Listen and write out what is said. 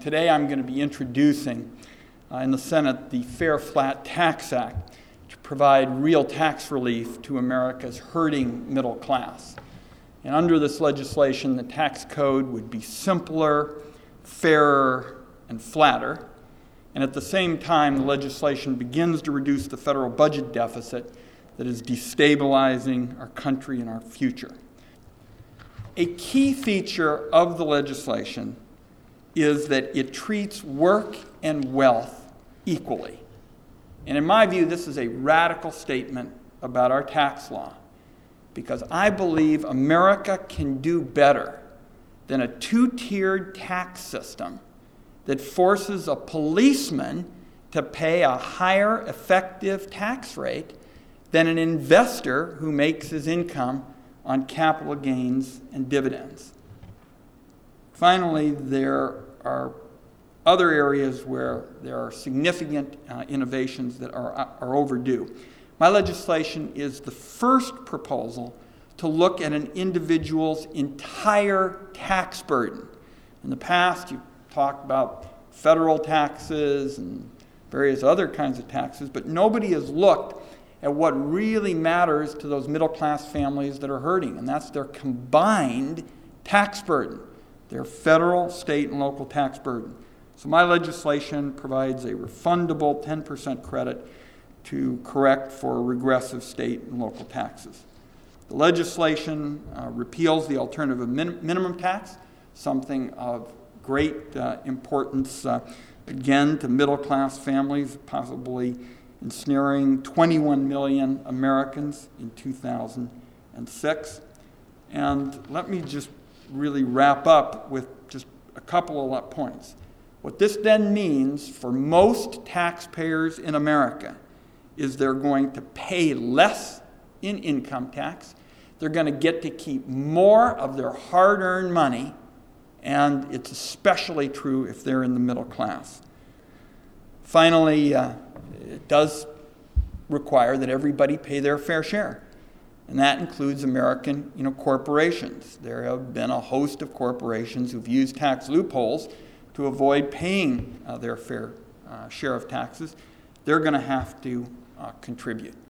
today I'm going to be introducing in the Senate the Fair Flat Tax Act to provide real tax relief to America's hurting middle class. And under this legislation, the tax code would be simpler, fairer, and flatter. And at the same time, the legislation begins to reduce the federal budget deficit that is destabilizing our country and our future. A key feature of the legislation is that it treats work and wealth equally. And in my view, this is a radical statement about our tax law, because I believe America can do better than a two-tiered tax system that forces a policeman to pay a higher effective tax rate than an investor who makes his income on capital gains and dividends. Finally, there are other areas where there are significant innovations that are overdue. My legislation is the first proposal to look at an individual's entire tax burden. In the past, you talked about federal taxes and various other kinds of taxes, but nobody has looked at what really matters to those middle-class families that are hurting, and that's their combined tax burden, their federal, state, and local tax burden. So my legislation provides a refundable 10% credit to correct for regressive state and local taxes. The legislation repeals the alternative minimum tax, something of great importance, again, to middle-class families, possibly ensnaring 21 million Americans in 2006. And let me just really wrap up with just a couple of points. What this then means for most taxpayers in America is they're going to pay less in income tax, they're going to get to keep more of their hard-earned money, and it's especially true if they're in the middle class. Finally, it does require that everybody pay their fair share, and that includes American corporations. There have been a host of corporations who've used tax loopholes to avoid paying their fair share of taxes. They're going to have to contribute.